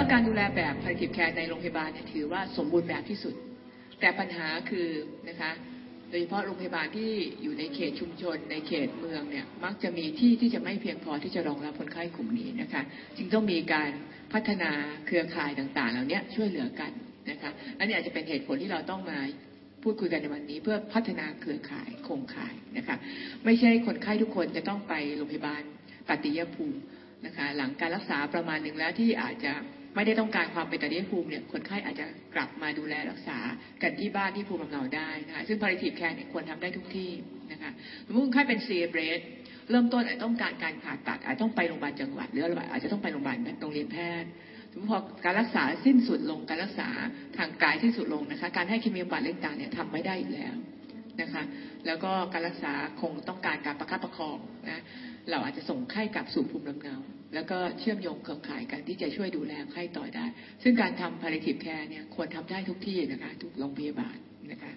การดูแลแบบ palliative care ในโรงพยาบาลเนี่ยถือว่าสมบูรณ์แบบที่สุดแต่ปัญหาคือนะคะโดยเฉพาะโรงพยาบาลที่อยู่ในเขตชุมชนในเขตเมืองเนี่ยมักจะมีที่จะไม่เพียงพอที่จะรองรับคนไข้กลุ่มนี้นะคะจึงต้องมีการพัฒนาเครือข่ายต่างๆเหล่านี้ช่วยเหลือกันนะคะอันนี้อาจจะเป็นเหตุผลที่เราต้องมาพูดคุยกันในวันนี้เพื่อพัฒนาเครือข่ายโครงข่ายนะคะไม่ใช่คนไข้ทุกคนจะต้องไปโรงพยาบาลปัตติยภูมินะคะหลังการรักษาประมาณหนึ่งแล้วที่อาจจะไม่ได้ต้องการความเป็นปัตติยภูมิเนี่ยคนไข้อาจจะกลับมาดูแลรักษากันที่บ้านที่ภูมิลำเนาได้นะคะซึ่ง palliative care เนี่ยควรทำได้ทุกที่นะคะสมมติคนไข้เป็น CA-BREAST เริ่มต้นอาจต้องการผ่าตัดอาจต้องไปโรงพยาบาลจังหวัดหรืออาจจะต้องไปโรงพยาบาลโรงเรียนแพทย์พอการรักษาสิ้นสุดลงการรักษาทางกายสิ้นสุดลงนะคะการให้เคมีบำบัดเล่นต่างเนี่ยทำไม่ได้อยู่แล้วนะคะแล้วก็การรักษาคงต้องการการประคับประคองนะเราอาจจะส่งไข้กลับสู่ภูมิลำเนาแล้วก็เชื่อมโยงเครือข่ายกันที่จะช่วยดูแลไข้ต่อได้ซึ่งการทำ palliative care เนี่ยควรทำได้ทุกที่นะคะทุกโรงพยาบาลนะคะ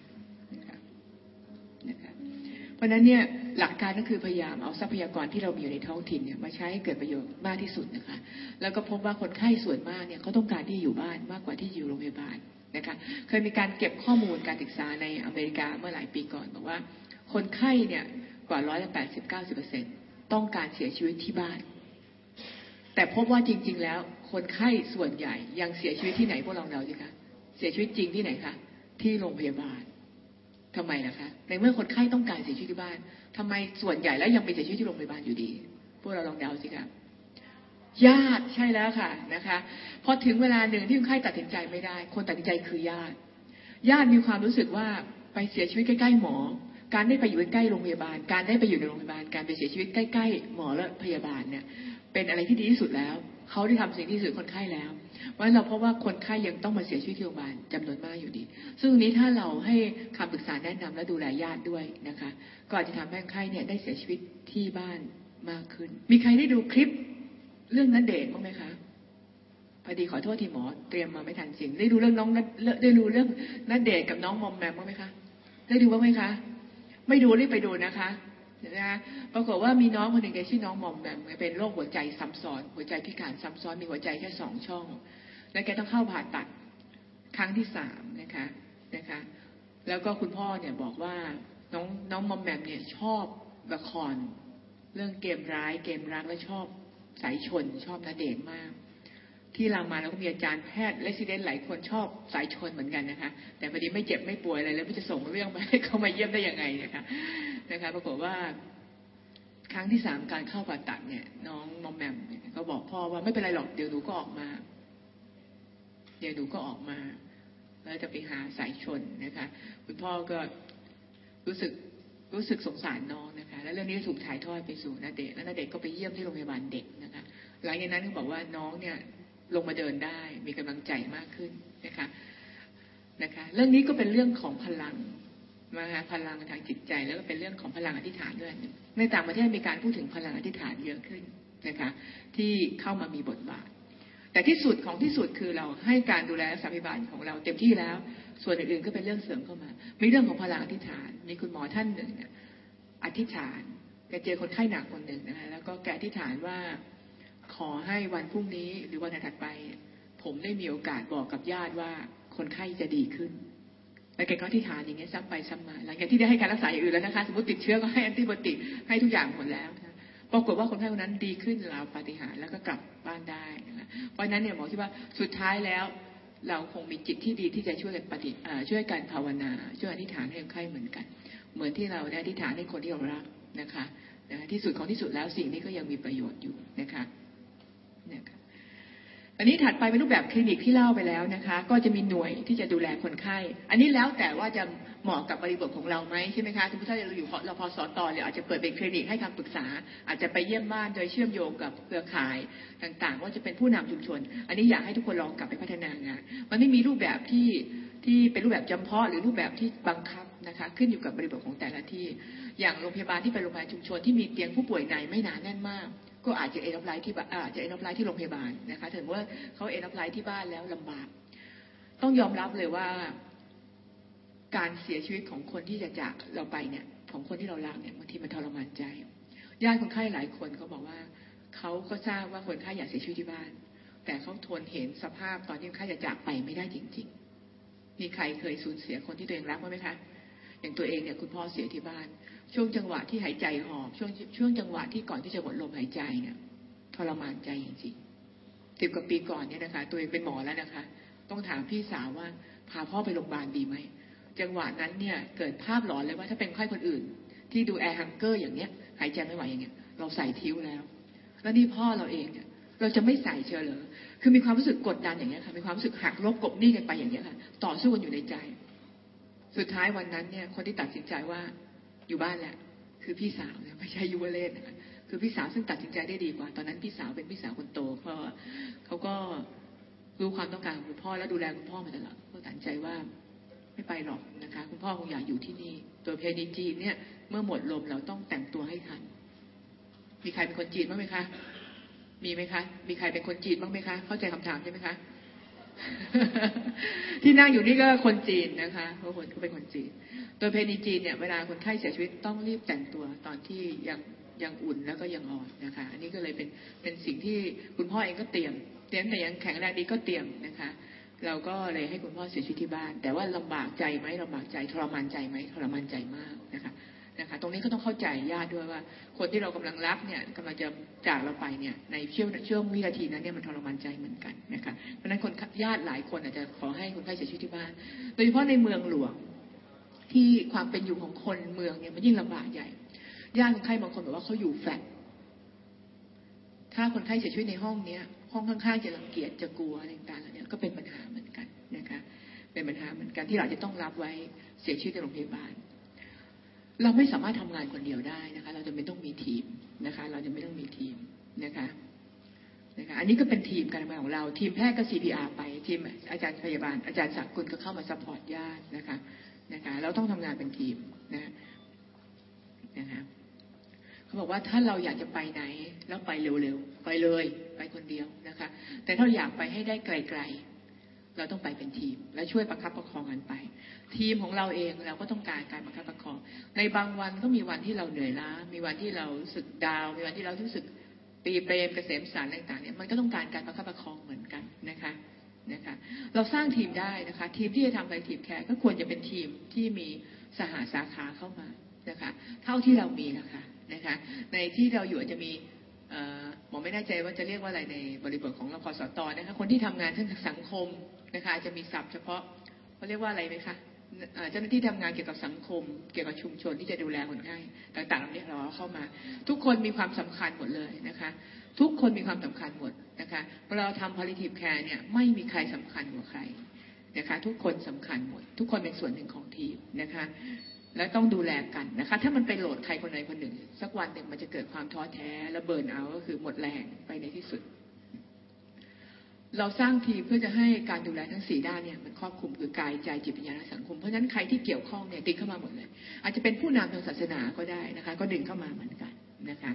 เพราะฉะนั้นเนี่ยหลักการก็คือพยายามเอาทรัพยากรที่เรามีอยู่ในท้องถิ่นเนี่ยมาใช้ให้เกิดประโยชน์มากที่สุดนะคะแล้วก็พบว่าคนไข้ส่วนมากเนี่ยเขาต้องการที่อยู่บ้านมากกว่าที่อยู่โรงพยาบาลนะคะเคยมีการเก็บข้อมูลการศึกษาในอเมริกาเมื่อหลายปีก่อนบอกว่าคนไข้เนี่ยกว่า80-90%ต้องการเสียชีวิตที่บ้านแต่พบว่าจริงๆแล้วคนไข้ส่วนใหญ่ยังเสียชีวิตที่ไหนพวกเราเดาสิคะเสียชีวิตจริงที่ไหนคะที่โรงพยาบาลทำไมล่ะคะในเมื่อคนไข้ต้องการเสียชีวิตที่บ้านทำไมส่วนใหญ่แล้วยังไปเสียชีวิตที่โรงพยาบาลอยู่ดีพวกเราลองเดาสิคะญาติใช่แล้วค่ะนะคะพอถึงเวลาหนึ่งที่คนไข้ตัดสินใจไม่ได้คนตัดสินใจคือญาติมีความรู้สึกว่าไปเสียชีวิตใกล้ๆหมอการได้ไปอยู่ใกล้โรงพยาบาลการได้ไปอยู่ในโรงพยาบาลการไปเสียชีวิตใกล้ๆหมอและพยาบาลเนี่ยเป็นอะไรที่ดีที่สุดแล้วเขาได้ทำสิ่งที่ดีที่สุดคนไข้แล้วเพราะฉะนั้นเราพบว่าคนไข้ยังต้องมาเสียชีวิตที่โรงพยาบาลจำนวนมากอยู่ดีซึ่งนี้ถ้าเราให้คำปรึกษาแนะนำและดูแลญาติด้วยนะคะก็อาจจะทำให้คนไข้เนี่ยได้เสียชีวิตที่บ้านมากขึ้นมีใครได้ดูคลิปเรื่องณเดชน์บ้างไหมคะพอดีขอโทษทีหมอเตรียมมาไม่ทันจริงได้ดูเรื่องน้องได้ดูเรื่องณเดชน์กับน้องมอมแมมบ้างไหมคะได้ดูบ้างไหมคะไม่ดูรีบไปดูนะคะนะปรากฏว่ามีน้องคนหนึ่งชื่อน้องมอมแมมเป็นโรคหัวใจซ้ำซ้อนหัวใจพิการซ้ำซ้อนมีหัวใจแค่2 ช่องและแกต้องเข้าผ่าตัดครั้งที่3นะคะแล้วก็คุณพ่อเนี่ยบอกว่าน้องมอมแมมเนี่ยชอบละครเรื่องเกมร้ายเกมรักและชอบสายชนชอบณเดชน์มากที่รามาแล้วก็มีอาจารย์แพทย์เรสซิเดนต์หลายคนชอบสายชนเหมือนกันนะคะแต่พอดีไม่เจ็บไม่ป่วยอะไรแล้วจะส่งเรื่องไปให้เขามาเยี่ยมได้ยังไงนะคะปรากฏว่าครั้งที่3การเข้าผ่าตัดเนี่ยน้องมอมแมมก็บอกพ่อว่าไม่เป็นไรหรอกเดี๋ยวหนูก็ออกมาแล้วจะไปหาสายชนนะคะคุณพ่อก็รู้สึกสงสารน้องนะคะแล้วเรื่องนี้ถูกถ่ายทอดไปสู่ณเดชน์แล้วณเดชน์ก็ไปเยี่ยมที่โรงพยาบาลเด็กนะคะหลังจากนั้นก็บอกว่าน้องเนี่ยลงมาเดินได้มีกำลังใจมากขึ้นนะคะเรื่องนี้ก็เป็นเรื่องของพลังนะคะพลังทางจิตใจแล้วก็เป็นเรื่องของพลังอธิษฐานด้วยในต่างประเทศมีการพูดถึงพลังอธิษฐานเยอะขึ้นนะคะที่เข้ามามีบทบาทแต่ที่สุดของที่สุดคือเราให้การดูแลรักษาพยาบาลของเราเต็มที่แล้วส่วนอื่นๆก็เป็นเรื่องเสริมเข้ามามีเรื่องของพลังอธิษฐานมีคุณหมอท่านหนึ่งเนี่ยอธิษฐานแกเจอคนไข้หนักคนหนึ่งนะคะแล้วก็แกอธิษฐานว่าขอให้วันพรุ่งนี้หรือวันถัดไปผมได้มีโอกาสบอกกับญาติว่าคนไข้จะดีขึ้นแล้วแกก็อธิษฐานอย่างเงี้ยซ้ำไปซ้ำมาหลังจากที่ได้ให้การรักษาอย่างอื่นแล้วนะคะสมมติติดเชื้อก็ให้แอนติบอติกให้ทุกอย่างหมดแล้วนะปรากฏว่าคนไข้คนนั้นดีขึ้นราวปาฏิหาริย์แล้วก็กลับบ้านได้นะคะเพราะฉะนั้นเนี่ยหมอคิดว่าสุดท้ายแล้วเราคงมีจิตที่ดีที่จะช่วยกันช่วยกันภาวนาช่วยอธิษฐานให้คนไข้เหมือนกันเหมือนที่เราได้อธิษฐานให้คนที่เรารักนะคะที่สุดของที่สุดแล้วสิ่งนี้ก็ยังมีประโยชน์อยู่นะคะอันนี้ถัดไปเป็นรูปแบบคลินิกที่เล่าไปแล้วนะคะก็จะมีหน่วยที่จะดูแลคนไข้อันนี้แล้วแต่ว่าจะเหมาะกับบริบทของเราไหมใช่ไหมคะสมมติถ้าเราอยู่รพสตเนี่ยอาจจะเปิดเป็นคลินิกให้คำปรึกษาอาจจะไปเยี่ยมบ้านโดยเชื่อมโยงกับเครือข่ายต่างๆว่าจะเป็นผู้นำชุมชนอันนี้อยากให้ทุกคนลองกลับไปพัฒนางานมันไม่มีรูปแบบที่เป็นรูปแบบจำเพาะหรือรูปแบบที่บังคับนะคะขึ้นอยู่กับบริบทของแต่ละที่อย่างโรงพยาบาลที่เป็นโรงพยาบาลชุมชนที่มีเตียงผู้ป่วยในไม่หนาแน่นมากก็อาจจะเอ็นออฟไลท์ที่อาจจะเอ็นออฟไลท์ที่โรงพยาบาลนะคะถึงว่าเขาเอ็นออฟไลท์ที่บ้านแล้วลำบากต้องยอมรับเลยว่าการเสียชีวิตของคนที่จะจากเราไปเนี่ยของคนที่เรารักเนี่ยบางทีมันทรมานใจญาติคนไข้หลายคนเขาบอกว่าเขาก็ทราบว่าคนไข้อยากเสียชีวิตที่บ้านแต่เขาทนเห็นสภาพตอนที่คนไข้จะจากไปไม่ได้จริงๆมีใครเคยสูญเสียคนที่ตัวเองรักไหมคะอย่างตัวเองเนี่ยคุณพ่อเสียที่บ้านช่วงจังหวะที่หายใจหอบช่วงจังหวะที่ก่อนที่จะหมดลมหายใจเนี่ยทรมานใจจริงๆ10 กว่าปีก่อนเนี่ยนะคะตัวเองเป็นหมอแล้วนะคะต้องถามพี่สาวว่าพาพ่อไปโรงพยาบาลดีไหมจังหวะนั้นเนี่ยเกิดภาพหลอนเลยว่าถ้าเป็นไข้คนอื่นที่ดูแอร์ฮังเกอร์อย่างเนี้ยหายใจไม่ไหวอย่างเงี้ยเราใส่ทิ้วแล้วนี่พ่อเราเองเนี่ยเราจะไม่ใส่เชียวเหรอคือมีความรู้สึกกดดันอย่างเงี้ยค่ะมีความรู้สึกหักลบกบหนี้กันไปอย่างเงี้ยค่ะต่อสู้กันอยู่ในใจสุดท้ายวันนั้นเนี่ยคนที่ตัดสินใจว่าอยู่บ้านแหละคือพี่สาวเนี่ยไม่ใช่ยุวเลศนะคะคือพี่สาวซึ่งตัดสินใจได้ดีกว่าตอนนั้นพี่สาวเป็นพี่สาวคนโตเพราะเขาก็รู้ความต้องการของคุณพ่อและดูแลคุณพ่อมาตลอดก็ตัดสินใจว่าไม่ไปหรอกนะคะคุณพ่อคงอยากอยู่ที่นี่ตัวเพนีจีนเนี่ยเมื่อหมดลมเราต้องแต่งตัวให้ทันมีใครเป็นคนจีนบ้างไหมคะมีไหมคะมีใครเป็นคนจีนบ้างไหมคะเข้าใจคำถามใช่ไหมคะ ที่นั่งอยู่นี่ก็คนจีนนะคะเพราะคนเขาเป็นคนจีนตัวเพนีจีนเนี่ยเวลาคนไข้เสียชีวิตต้องรีบแต่งตัวตอนที่ยังอุ่นแล้วก็ยังอ่อนนะคะอันนี้ก็เลยเป็นสิ่งที่คุณพ่อเองก็เตรียมแต่ยังแข็งแรงดีก็เตรียมนะคะเราก็เลยให้คุณพ่อเสียชีวิตที่บ้านแต่ว่าลำบากใจไหมลำบากใจทรมานใจไหมทรมานใจมากนะคะตรงนี้ก็ต้องเข้าใจญาติด้วยว่าคนที่เรากำลังรักเนี่ยกำลังจะจากเราไปเนี่ยในช่วงวินาทีนั้นเนี่ยมันทรมานใจเหมือนกันนะคะเพราะฉะนั้นคนญาติหลายคนอาจจะขอให้คนไข้เสียชีวิตที่บ้านโดยเฉพาะในเมืองหลวงที่ความเป็นอยู่ของคนเมืองเนี่ยมันยิ่งลำบากใหญ่ญาติคนไข้บางคนบอกว่าเขาอยู่แฟลตถ้าคนไข้เสียชีวิตในห้องเนี้ยห้องข้างๆจะรังเกียจจะกลัวอะไรต่างๆเนี่ยก็เป็นปัญหาเหมือนกันนะคะเป็นปัญหาเหมือนกันที่เราจะต้องรับไว้เสียชีวิตในโรงพยาบาลเราไม่สามารถทำงานคนเดียวได้นะคะเราจะไม่ต้องมีทีมนะคะเราจะไม่ต้องมีทีมนะคะอันนี้ก็เป็นทีมการทำงานของเราทีมแพทย์ก็ CPR ไปทีมอาจารย์พยาบาลอาจารย์ศักดิ์กุลก็เข้ามาซัพพอร์ตญาตินะคะเราต้องทำงานเป็นทีมนะคะเขาบอกว่าถ้าเราอยากจะไปไหนแล้วไปเร็วๆไปเลยไปคนเดียวนะคะแต่ถ้าอยากไปให้ได้ไกลๆเราต้องไปเป็นทีมและช่วยประคับประคองกันไปทีมของเราเองเราก็ต้องการการประคับประคองในบางวันก็มีวันที่เราเหนื่อยล้ามีวันที่เรารู้สึกดาวมีวันที่เรารู้สึกปีเปรมเกษมสารต่างๆเนี่ยมันก็ต้องการการประคับประคองเหมือนกันนะคะเราสร้างทีมได้นะคะทีมที่จะทำไปทีมแคร์ก็ควรจะเป็นทีมที่มีสหสาขาเข้ามานะคะเท่าที่เรามีนะคะในที่เราอยู่อาจจะมีหมอไม่แน่ใจว่าจะเรียกว่าอะไรในบริบทของรพสตนะคะคนที่ทำงานทางสังคมนะคะจะมีศัพท์เฉพาะเขาเรียกว่าอะไรไหมคะเจ้าหน้าที่ทำงานเกี่ยวกับสังคมเกี่ยวกับชุมชนที่จะดูแลคนไข้ต่างๆเหล่านี้เราเข้ามาทุกคนมีความสำคัญหมดเลยนะคะทุกคนมีความสำคัญหมดนะคะเราทำ palliative care เนี่ยไม่มีใครสำคัญกว่าใครนะคะทุกคนสำคัญหมดทุกคนเป็นส่วนหนึ่งของทีมนะคะและต้องดูแลกันนะคะถ้ามันไปโหลดใครคนใดคนหนึ่งสักวันหนึ่งมันจะเกิดความท้อแท้และเบิร์นเอาท์ก็คือหมดแรงไปในที่สุดเราสร้างทีมเพื่อจะให้การดูแลทั้ง4ด้านเนี่ยมันครอบคลุมคือกายใจจิตวิญญาณและสังคมเพราะฉะนั้นใครที่เกี่ยวข้องเนี่ยติดเข้ามาหมดเลยอาจจะเป็นผู้นำทางศาสนาก็ได้นะคะก็ดึงเข้ามาเหมือนกันนะคะ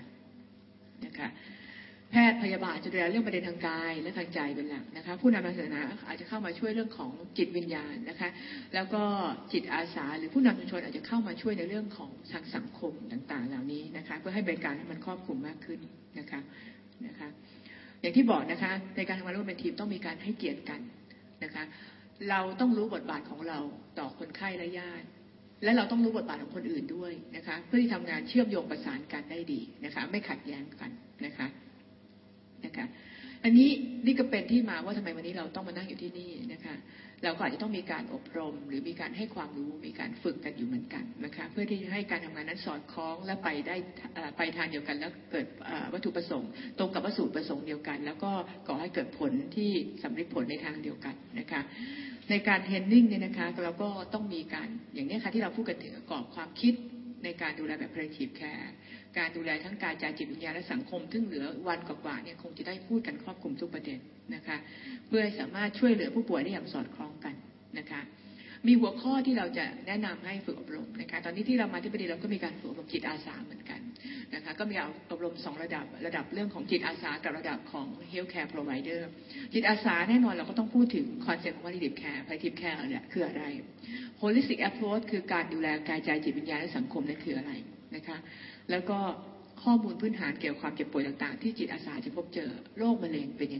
แพทย์พยาบาลจะดูแลเรื่องประเด็นทางกายและทางใจเป็นหลักนะคะผู้นำทางศาสนาอาจจะเข้ามาช่วยเรื่องของจิตวิญญาณนะคะแล้วก็จิตอาสาหรือผู้นำชุมชนอาจจะเข้ามาช่วยในเรื่องของทางสังคมต่างๆเหล่านี้นะคะเพื่อให้บริการให้มันครอบคลุมมากขึ้นนะคะอย่างที่บอกนะคะในการทำงานร่วมเป็นทีมต้องมีการให้เกียรติกันนะคะเราต้องรู้บทบาทของเราต่อคนไข้และญาติและเราต้องรู้บทบาทของคนอื่นด้วยนะคะเพื่อที่ทำงานเชื่อมโยงประสานกันได้ดีนะคะไม่ขัดแย้งกันนะคะอันนี้นี่ก็เป็นที่มาว่าทำไมวันนี้เราต้องมานั่งอยู่ที่นี่นะคะเราก็อาจจะต้องมีการอบรมหรือมีการให้ความรู้มีการฝึกกันอยู่เหมือนกันนะคะเพื่อที่จะให้การทำงานนั้นสอดคล้องและไปทางเดียวกันแล้วเกิดวัตถุประสงค์ตรงกับวัตถุประสงค์เดียวกันแล้วก็ก่อให้เกิดผลที่สำเร็จผลในทางเดียวกันนะคะในการเทรนนิ่งเนี่ยนะคะเราก็ต้องมีการอย่างนี้ค่ะที่เราพูดกันถึงกรอบความคิดในการดูแลแบบ palliative care การดูแลทั้งกายใจจิตวิญญาณและสังคมซึ่งเหลือวันกว่าๆเนี่ยคงจะได้พูดกันครอบคลุมทุกประเด็นนะคะเพื่อให้สามารถช่วยเหลือผู้ป่วยได้อย่างสอดคล้องกันนะคะมีหัวข้อที่เราจะแนะนำให้ฝึกอบรมนะคะตอนนี้ที่เรามาที่ประเด็นเราก็มีการฝึกอบรมจิตอาสาเหมือนกันนะคะก็มีอบรม2ระดับเรื่องของจิตอาสากับระดับของ healthcare provider จิตอาสาแน่นอนเราก็ต้องพูดถึงคอนเซ็ปต์ของ palliative care เนี่ยคืออะไร holistic approach คือการดูแลกายใจจิตวิญญาณและสังคมนั่นคืออะไรนะคะแล้วก็ข้อมูลพื้นฐานเกี่ยวกับความเจ็บป่วยต่างๆที่จิตอาสาจะพบเจอโรคมะเร็งเป็นยังไง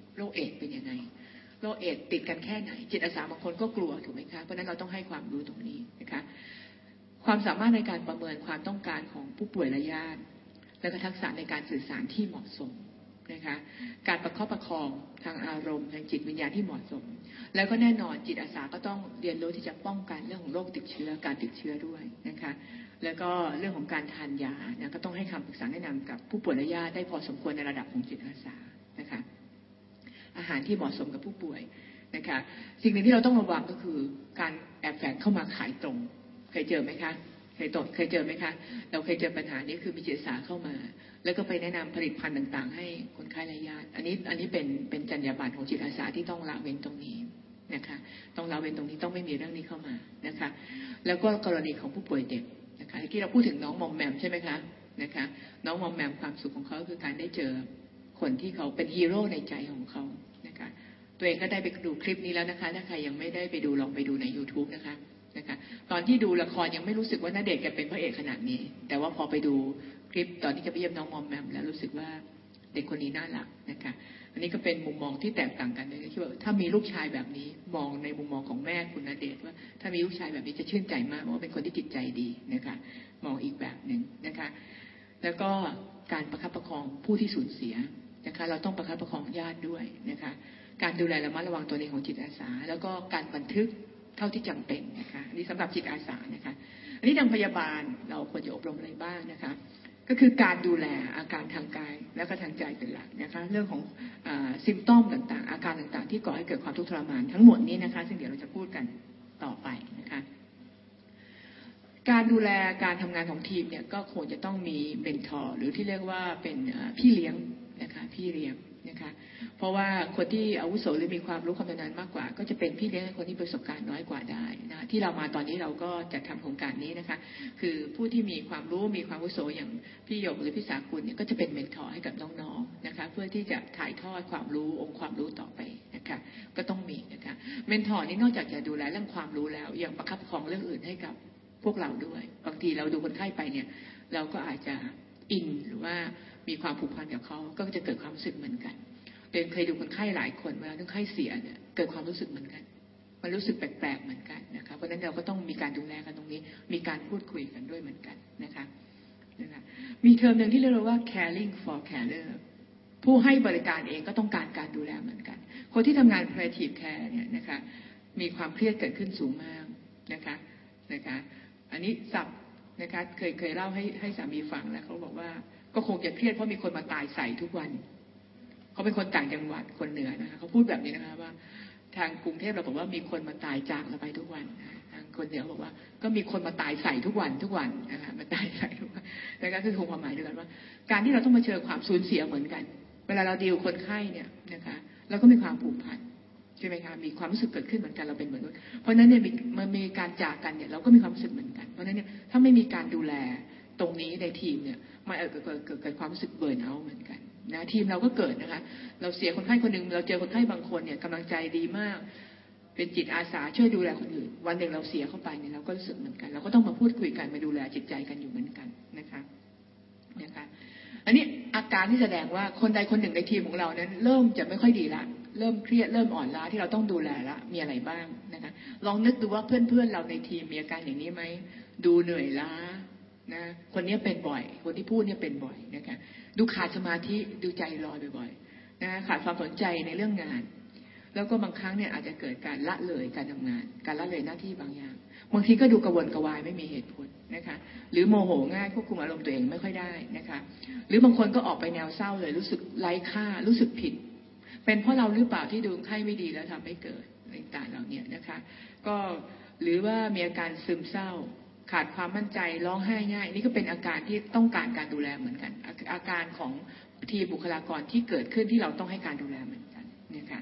โรคเอดส์เป็นยังไงโรคเอดส์ติดกันแค่ไหนจิตอาสาบางคนก็กลัวถูกไหมคะเพราะนั้นเราต้องให้ความรู้ตรงนี้นะคะความสามารถในการประเมินความต้องการของผู้ป่วยและญาติและก็ทักษะในการสื่อสารที่เหมาะสมนะคะการประคับประคองทางอารมณ์ทางจิตวิญญาณที่เหมาะสมแล้วก็แน่นอนจิตอาสาก็ต้องเรียนรู้ที่จะป้องกันเรื่องของโรคติดเชื้อการติดเชื้อด้วยนะคะแล้วก็เรื่องของการทานยานะก็ต้องให้คำปรึกษาแนะนำกับผู้ป่วยและญาติได้พอสมควรในระดับของจิตอาสานะคะอาหารที่เหมาะสมกับผู้ป่วยนะคะสิ่งหนึ่งที่เราต้องระวังก็คือการแอบแฝงเข้ามาขายตรงเคยเจอไหมคะเคยเจอไหมคะเราเคยเจอปัญหานี้คือมีจิตอาสาเข้ามาแล้วก็ไปแนะนำผลิตภัณฑ์ต่างๆให้คนไข้และญาติอันนี้เป็นจรรยาบรรณของจิตอาสาที่ต้องละเว้นตรงนี้นะคะต้องละเว้นตรงนี้ต้องไม่มีเรื่องนี้เข้ามานะคะแล้วก็กรณีของผู้ป่วยเด็กนะคะเมื่อกี้เราพูดถึงน้องมอมแมมใช่ไหมคะนะคะน้องมอมแมมความสุขของเขาคือการได้เจอคนที่เขาเป็นฮีโร่ในใจของเขานะคะตัวเองก็ได้ไปดูคลิปนี้แล้วนะคะถ้าใครยังไม่ได้ไปดูลองไปดูใน YouTube นะคะตอนที่ดูละครยังไม่รู้สึกว่าณเดชน์แกเป็นพระเอกขนาดนี้แต่ว่าพอไปดูคลิปตอนที่จะไปเยี่ยมน้องมอมแมมแล้วรู้สึกว่าเด็กคนนี้น่ารักนะคะอันนี้ก็เป็นมุมมองที่แตกต่างกันเลยคิดว่าถ้ามีลูกชายแบบนี้มองในมุมมองของแม่คุณณเดชน์ว่าถ้ามีลูกชายแบบนี้จะชื่นใจมากเพราะว่าเป็นคนที่จิตใจดีนะคะมองอีกแบบหนึ่งนะคะแล้วก็การประคับประคองผู้ที่สูญเสียนะคะเราต้องประคับประคองญาติด้วยนะคะการดูแลระมัดระวังตัวเองของจิตอาสาแล้วก็การบันทึกเท่าที่จำเป็นนะคะนี่สำหรับจิตอาสานะคะอันนี้ทางพยาบาลเราควรจะอบรมอะไรบ้างนะคะก็คือการดูแลอาการทางกายและก็ทางใจเป็นหลักนะคะเรื่องของซิมตอมต่างๆอาการต่างๆที่ก่อให้เกิดความทุกข์ทรมานทั้งหมดนี้นะคะซึ่งเดี๋ยวเราจะพูดกันต่อไปนะคะการดูแลการทำงานของทีมเนี่ยก็คงจะต้องมีเมนทอร์หรือที่เรียกว่าเป็นพี่เลี้ยงนะคะพี่เลี้ยงนะคะเพราะว่าคนที่อาวุโสหรือมีความรู้ความชำนาญมากกว่าก็จะเป็นพี่เลี้ยงให้คนที่ประสบการณ์น้อยกว่าได้นะที่เรามาตอนนี้เราก็จัดทำโครงการนี้นะคะคือผู้ที่มีความรู้มีความอาวุโสอย่างพี่หยกหรือพี่สาคุณเนี่ยก็จะเป็นเมนทอร์ให้กับน้องๆนะคะเพื่อที่จะถ่ายทอดความรู้องค์ความรู้ต่อไปนะคะก็ต้องมีนะคะเมนทอร์นี่นอกจากจะดูแลเรื่องความรู้แล้วยังประคับประคองเรื่องอื่นให้กับพวกเราด้วยบางทีเราดูคนไข้ไปเนี่ยเราก็อาจจะอินหรือว่ามีความผูกพันกับเขาก็จะเกิดความรู้สึกเหมือนกันเดินเคยดูคนไข้หลายคนเวลาคนไข้เสียเนี่ยเกิดความรู้สึกเหมือนกันมันรู้สึกแปลกๆเหมือนกันนะคะเพราะฉะนั้นเราก็ต้องมีการดูแลกันตรงนี้มีการพูดคุยกันด้วยเหมือนกันนะคะมีเทอมหนึ่งที่เรียกว่า caring for carer ผู้ให้บริการเองก็ต้องการการดูแลเหมือนกันคนที่ทำงาน palliative care เนี่ยนะคะมีความเครียดเกิดขึ้นสูงมากนะคะอันนี้ศัพท์นะคะเคยเล่าให้สามีฟังแล้วเขาบอกว่าก็คงจะเครียดเพราะมีคนมาตายใส่ทุกวันเขาเป็นคนต่างจังหวัดคนเหนือนะคะเขาพูดแบบนี้นะคะว่าทางกรุงเทพเราบอกว่ามีคนมาตายจากเราไปทุกวันทางคนเหนือบอกว่าก็มีคนมาตายใส่ทุกวันนะคะมาตายใส่ทุกวันนะคะคือคงความหมายเดียวกันว่าการที่เราต้องมาเจอความสูญเสียเหมือนกันเวลาเราดีลคนไข้เนี่ยนะคะเราก็มีความผูกพันใช่ไหมคะมีความรู้สึกเกิดขึ้นเหมือนกันเราเป็นมนุษย์เพราะนั้นเนี่ยมันมีการจากกันเนี่ยเราก็มีความรู้สึกเหมือนกันเพราะนั้นเนี่ยถ้าไม่มีการดูแลตรงนี้ในทีมเนี่ยมันเกิดความรู้สึกเบิร์นเอาท์เหมือนกันนะทีมเราก็เกิดนะคะเราเสียคนไข้คนหนึ่งเราเจอคนไข้บางคนเนี่ยกำลังใจดีมากเป็นจิตอาสาช่วยดูแลคนอื่นวันหนึ่งเราเสียเข้าไปเนี่ยเราก็รู้สึกเหมือนกันเราก็ต้องมาพูดคุยกันมาดูแลจิตใจกันอยู่เหมือนกันนะคะอันนี้อาการที่แสดงว่าคนใดคนหนึ่งในทีมของเรานั้นเริ่มจะไม่ค่อยดีละเริ่มเครียดเริ่มอ่อนล้าที่เราต้องดูแลละมีอะไรบ้างนะคะลองนึกดูว่าเพื่อนเราในทีมมีอาการอย่างนี้ไหมดูเหนื่อยล้านะคนนี้เป็นบ่อยคนที่พูดเนี่ยเป็นบ่อยนะคะดูขาดสมาธิดูใจลอยบ่อยๆนะขาดความสนใจในเรื่องงานแล้วก็บางครั้งเนี่ยอาจจะเกิดการละเลยการทำงานการละเลยหน้าที่บางอย่างบางทีก็ดูกระวนกระวายไม่มีเหตุผลนะคะหรือโมโหง่ายควบคุมอารมณ์ตัวเองไม่ค่อยได้นะคะหรือบางคนก็ออกไปแนวเศร้าเลยรู้สึกไร้ค่ารู้สึกผิดเป็นเพราะเราหรือเปล่าที่ดูคนไข้ไม่ดีแล้วทำให้เกิดต่างๆเหล่านี้นะคะก็หรือว่ามีอาการซึมเศร้าขาดความมั่นใจร้องไห้ง่ายนี่ก็เป็นอาการที่ต้องการการดูแลเหมือนกันอาการของทีมบุคลากรที่เกิดขึ้นที่เราต้องให้การดูแลเหมือนกันนะคะ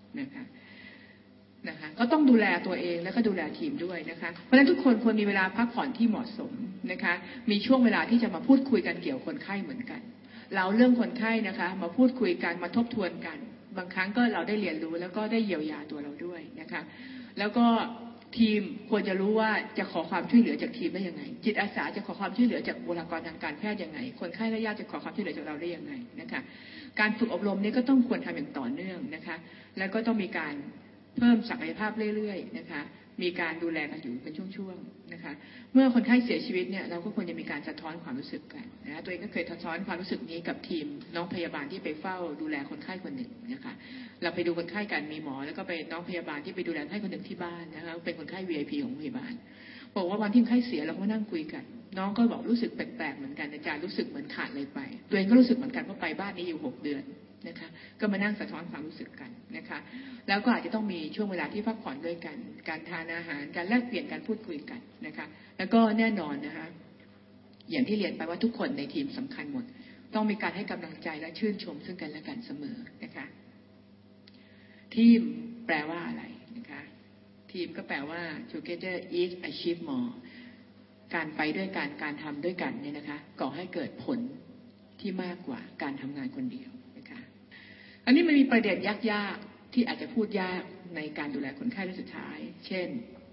ก็ต้องดูแลตัวเองแล้วก็ดูแลทีมด้วยนะคะเพราะฉะนั้นทุกคนควรมีเวลาพักผ่อนที่เหมาะสมนะคะมีช่วงเวลาที่จะมาพูดคุยกันเกี่ยวคนไข้เหมือนกันเราเรื่องคนไข้นะคะมาพูดคุยกันมาทบทวนกันบางครั้งก็เราได้เรียนรู้แล้วก็ได้เยียวยาตัวเราด้วยนะคะแล้วก็ทีมควรจะรู้ว่าจะขอความช่วยเหลือจากทีมได้ยังไงจิตอาสาจะขอความช่วยเหลือจากบุคลากรทางการแพทย์ยังไงคนไข้และญาติจะขอความช่วยเหลือจากเราได้ยังไงนะคะการฝึกอบรมนี้ก็ต้องควรทำอย่างต่อเนื่องนะคะแล้วก็ต้องมีการเพิ่มศักยภาพเรื่อยๆนะคะมีการดูแลกันอยู่เป็นช่วงๆนะคะเมื่อคนไข้เสียชีวิตเนี่ยเราก็ควรจะมีการสะท้อนความรู้สึกกันนะตัวเองก็เคยสะท้อนความรู้สึกนี้กับทีมน้องพยาบาลที่ไปเฝ้าดูแลคนไข้คนหนึ่งนะคะเราไปดูคนไข้กันมีหมอแล้วก็ไปน้องพยาบาลที่ไปดูแลคนไข้คนหนึ่งที่บ้านนะคะเป็นคนไข้ VIP ของพยาบาลบอกว่าวันที่คนไข้เสียเราก็มานั่งคุยกันน้องก็บอกรู้สึกแปลกๆเหมือนกันอาจารย์รู้สึกเหมือนขาดอะไรไปตัวเองก็รู้สึกเหมือนกันเพราะไปบ้านนี้อยู่6 เดือนนะคะก็มานั่งสะท้อนความรู้สึกกันนะคะแล้วก็อาจจะต้องมีช่วงเวลาที่พักผ่อนด้วยกันการทานอาหารการแลกเปลี่ยนการพูดคุยกันนะคะแล้วก็แน่นอนนะคะอย่างที่เรียนไปว่าทุกคนในทีมสำคัญหมดต้องมีการให้กำลังใจและชื่นชมซึ่งกันและกันเสมอนะคะทีมแปลว่าอะไรนะคะทีมก็แปลว่า together is achieve more การไปด้วยกันการทำด้วยกันเนี่ยนะคะก่อให้เกิดผลที่มากกว่าการทำงานคนเดียวนะคะอันนี้มันมีประเด็นยากๆที่อาจจะพูดยากในการดูแลคนไข้ระยะสุดท้ายเช่น